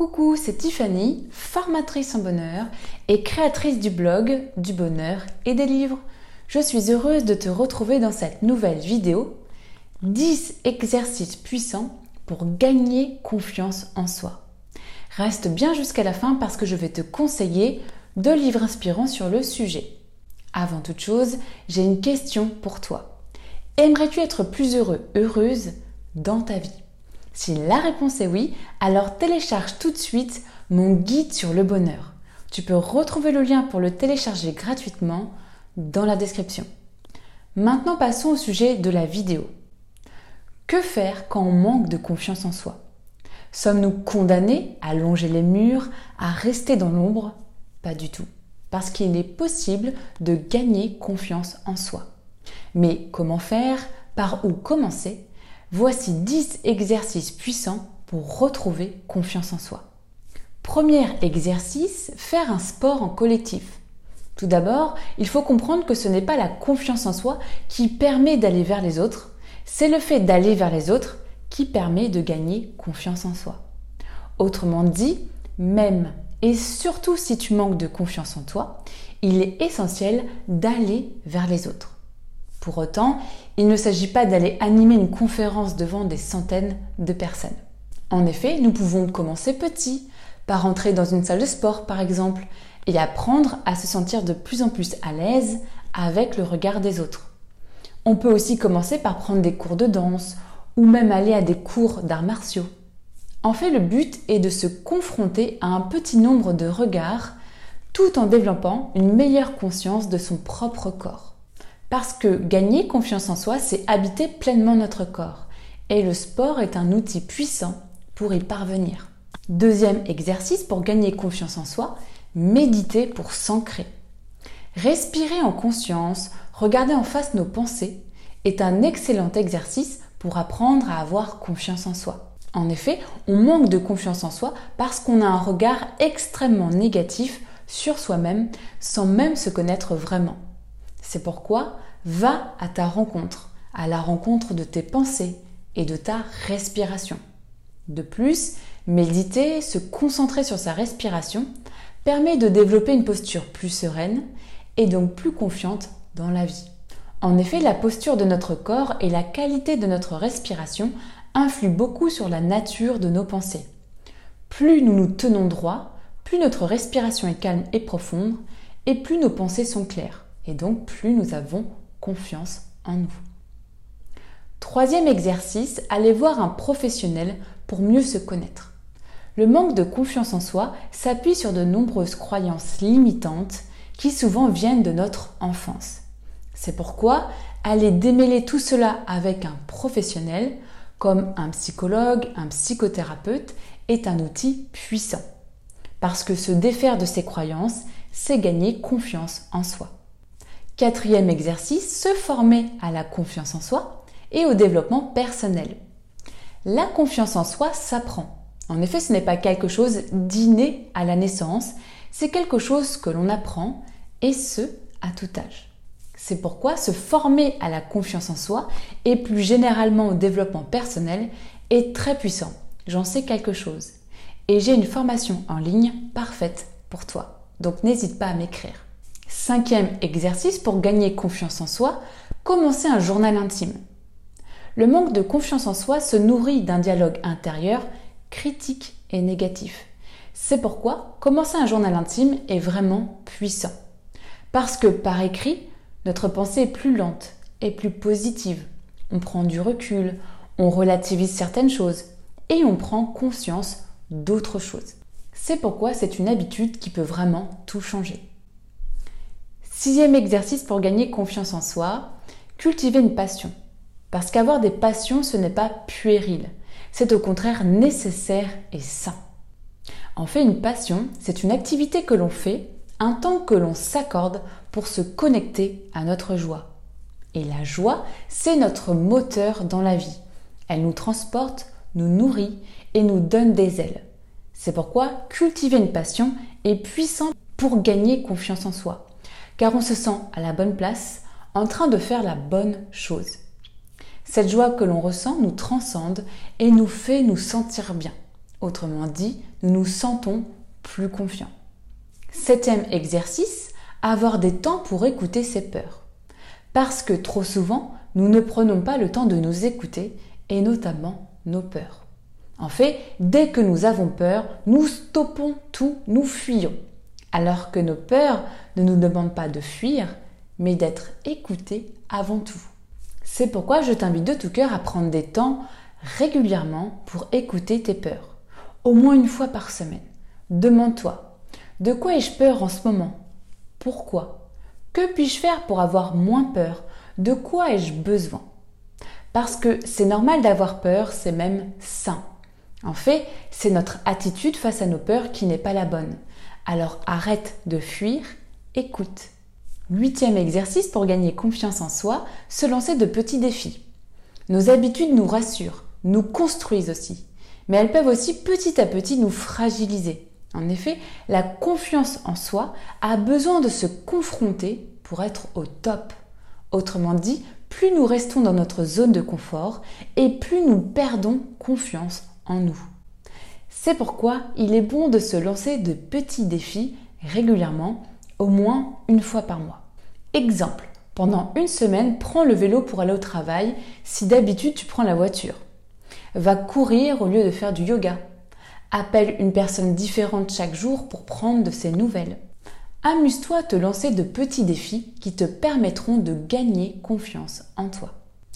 Coucou, c'est Tiffany, formatrice en bonheur et créatrice du blog du bonheur et des livres. Je suis heureuse de te retrouver dans cette nouvelle vidéo 10 exercices puissants pour gagner confiance en soi. Reste bien jusqu'à la fin parce que je vais te conseiller 2 livres inspirants sur le sujet. Avant toute chose, j'ai une question pour toi. Aimerais-tu être plus heureux, heureuse dans ta vie ? Si la réponse est oui, alors télécharge tout de suite mon guide sur le bonheur. Tu peux retrouver le lien pour le télécharger gratuitement dans la description. Maintenant passons au sujet de la vidéo. Que faire quand on manque de confiance en soi ? Sommes-nous condamnés à longer les murs, à rester dans l'ombre ? Pas du tout, parce qu'il est possible de gagner confiance en soi. Mais comment faire ? Par où commencer ? Voici 10 exercices puissants pour retrouver confiance en soi. Premier exercice, faire un sport en collectif. Tout d'abord, il faut comprendre que ce n'est pas la confiance en soi qui permet d'aller vers les autres, c'est le fait d'aller vers les autres qui permet de gagner confiance en soi. Autrement dit, même et surtout si tu manques de confiance en toi, il est essentiel d'aller vers les autres. Pour autant, il ne s'agit pas d'aller animer une conférence devant des centaines de personnes. En effet, nous pouvons commencer petit, par entrer dans une salle de sport par exemple, et apprendre à se sentir de plus en plus à l'aise avec le regard des autres. On peut aussi commencer par prendre des cours de danse, ou même aller à des cours d'arts martiaux. En fait, le but est de se confronter à un petit nombre de regards, tout en développant une meilleure conscience de son propre corps. Parce que gagner confiance en soi, c'est habiter pleinement notre corps. Et le sport est un outil puissant pour y parvenir. Deuxième exercice pour gagner confiance en soi, méditer pour s'ancrer. Respirer en conscience, regarder en face nos pensées, est un excellent exercice pour apprendre à avoir confiance en soi. En effet, on manque de confiance en soi parce qu'on a un regard extrêmement négatif sur soi-même sans même se connaître vraiment. C'est pourquoi va à ta rencontre, à la rencontre de tes pensées et de ta respiration. De plus, méditer, se concentrer sur sa respiration, permet de développer une posture plus sereine et donc plus confiante dans la vie. En effet, la posture de notre corps et la qualité de notre respiration influent beaucoup sur la nature de nos pensées. Plus nous nous tenons droit, plus notre respiration est calme et profonde et plus nos pensées sont claires. Et donc, plus nous avons confiance en nous. Troisième exercice, aller voir un professionnel pour mieux se connaître. Le manque de confiance en soi s'appuie sur de nombreuses croyances limitantes qui souvent viennent de notre enfance. C'est pourquoi aller démêler tout cela avec un professionnel, comme un psychologue, un psychothérapeute, est un outil puissant. Parce que se défaire de ces croyances, c'est gagner confiance en soi. Quatrième exercice, se former à la confiance en soi et au développement personnel. La confiance en soi s'apprend. En effet, ce n'est pas quelque chose d'inné à la naissance, c'est quelque chose que l'on apprend et ce, à tout âge. C'est pourquoi se former à la confiance en soi et plus généralement au développement personnel est très puissant. J'en sais quelque chose. Et j'ai une formation en ligne parfaite pour toi. Donc n'hésite pas à m'écrire. Cinquième exercice pour gagner confiance en soi, commencer un journal intime. Le manque de confiance en soi se nourrit d'un dialogue intérieur critique et négatif. C'est pourquoi commencer un journal intime est vraiment puissant. Parce que par écrit, notre pensée est plus lente et plus positive. On prend du recul, on relativise certaines choses et on prend conscience d'autres choses. C'est pourquoi c'est une habitude qui peut vraiment tout changer. Sixième exercice pour gagner confiance en soi, cultiver une passion. Parce qu'avoir des passions, ce n'est pas puéril, c'est au contraire nécessaire et sain. En fait, une passion, c'est une activité que l'on fait, un temps que l'on s'accorde pour se connecter à notre joie. Et la joie, c'est notre moteur dans la vie. Elle nous transporte, nous nourrit et nous donne des ailes. C'est pourquoi cultiver une passion est puissant pour gagner confiance en soi. Car on se sent à la bonne place, en train de faire la bonne chose. Cette joie que l'on ressent nous transcende et nous fait nous sentir bien. Autrement dit, nous nous sentons plus confiants. 7e exercice, avoir des temps pour écouter ses peurs. Parce que trop souvent, nous ne prenons pas le temps de nous écouter et notamment nos peurs. En fait, dès que nous avons peur, nous stoppons tout, nous fuyons. Alors que nos peurs ne nous demandent pas de fuir, mais d'être écoutés avant tout. C'est pourquoi je t'invite de tout cœur à prendre des temps régulièrement pour écouter tes peurs. Au moins une fois par semaine. Demande-toi, de quoi ai-je peur en ce moment? Pourquoi? Que puis-je faire pour avoir moins peur? De quoi ai-je besoin? Parce que c'est normal d'avoir peur, c'est même sain. En fait, c'est notre attitude face à nos peurs qui n'est pas la bonne. Alors arrête de fuir, écoute. 8e exercice pour gagner confiance en soi, se lancer de petits défis. Nos habitudes nous rassurent, nous construisent aussi, mais elles peuvent aussi petit à petit nous fragiliser. En effet, la confiance en soi a besoin de se confronter pour être au top. Autrement dit, plus nous restons dans notre zone de confort et plus nous perdons confiance en nous. C'est pourquoi il est bon de se lancer de petits défis régulièrement, au moins une fois par mois. Exemple, pendant une semaine, prends le vélo pour aller au travail si d'habitude tu prends la voiture. Va courir au lieu de faire du yoga. Appelle une personne différente chaque jour pour prendre de ses nouvelles. Amuse-toi à te lancer de petits défis qui te permettront de gagner confiance en toi.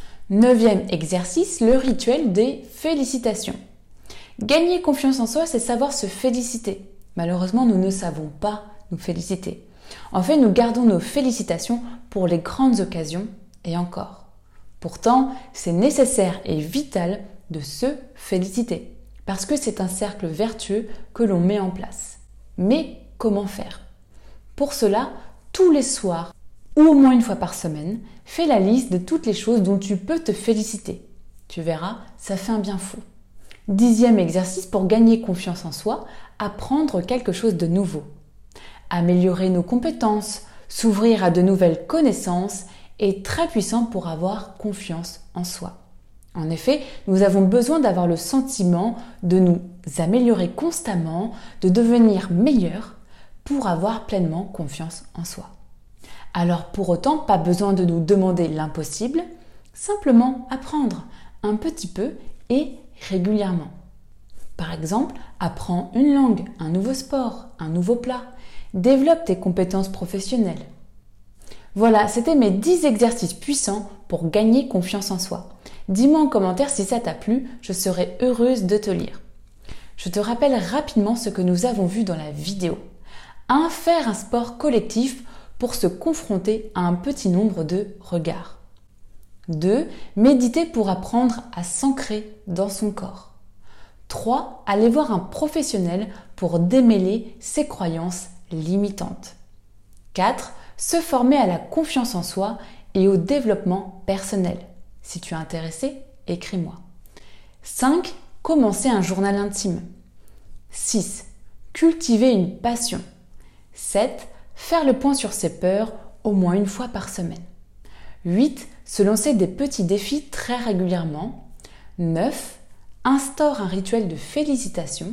9e exercice, le rituel des félicitations. Gagner confiance en soi, c'est savoir se féliciter. Malheureusement, nous ne savons pas nous féliciter. En fait, nous gardons nos félicitations pour les grandes occasions et encore. Pourtant, c'est nécessaire et vital de se féliciter parce que c'est un cercle vertueux que l'on met en place. Mais comment faire? Pour cela, tous les soirs ou au moins une fois par semaine, fais la liste de toutes les choses dont tu peux te féliciter. Tu verras, ça fait un bien fou. 10e exercice pour gagner confiance en soi, apprendre quelque chose de nouveau. Améliorer nos compétences, s'ouvrir à de nouvelles connaissances est très puissant pour avoir confiance en soi. En effet, nous avons besoin d'avoir le sentiment de nous améliorer constamment, de devenir meilleurs pour avoir pleinement confiance en soi. Alors pour autant, pas besoin de nous demander l'impossible, simplement apprendre un petit peu et régulièrement. Par exemple, apprends une langue, un nouveau sport, un nouveau plat. Développe tes compétences professionnelles. Voilà, c'était mes 10 exercices puissants pour gagner confiance en soi. Dis-moi en commentaire si ça t'a plu, je serai heureuse de te lire. Je te rappelle rapidement ce que nous avons vu dans la vidéo. 1. Faire un sport collectif pour se confronter à un petit nombre de regards. 2. Méditer pour apprendre à s'ancrer dans son corps. 3. Aller voir un professionnel pour démêler ses croyances limitantes. 4. Se former à la confiance en soi et au développement personnel. Si tu es intéressé, écris-moi. 5. Commencer un journal intime. 6. Cultiver une passion. 7. Faire le point sur ses peurs au moins une fois par semaine. 8. Se lancer des petits défis très régulièrement. 9. Instaure un rituel de félicitations.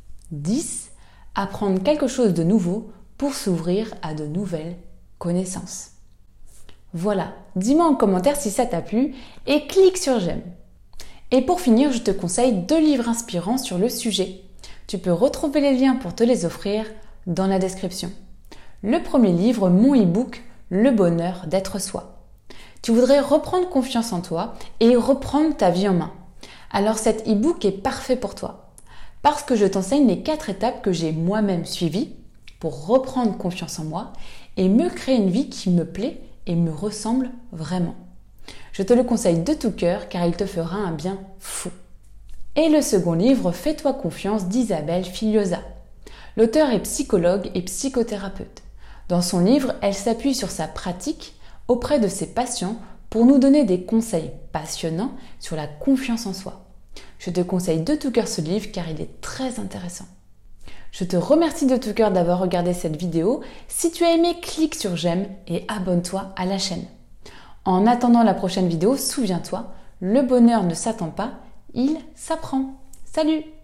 10. Apprendre quelque chose de nouveau pour s'ouvrir à de nouvelles connaissances. Voilà, dis-moi en commentaire si ça t'a plu et clique sur j'aime. Et pour finir, je te conseille 2 livres inspirants sur le sujet. Tu peux retrouver les liens pour te les offrir dans la description. Le premier livre, mon e-book, Le bonheur d'être soi. Tu voudrais reprendre confiance en toi et reprendre ta vie en main. Alors cet e-book est parfait pour toi. Parce que je t'enseigne les 4 étapes que j'ai moi-même suivies pour reprendre confiance en moi et me créer une vie qui me plaît et me ressemble vraiment. Je te le conseille de tout cœur car il te fera un bien fou. Et le second livre, Fais-toi confiance d'Isabelle Filiosa. L'auteure est psychologue et psychothérapeute. Dans son livre, elle s'appuie sur sa pratique auprès de ses patients pour nous donner des conseils passionnants sur la confiance en soi. Je te conseille de tout cœur ce livre car il est très intéressant. Je te remercie de tout cœur d'avoir regardé cette vidéo. Si tu as aimé, clique sur j'aime et abonne-toi à la chaîne. En attendant la prochaine vidéo, souviens-toi, le bonheur ne s'attend pas, il s'apprend. Salut!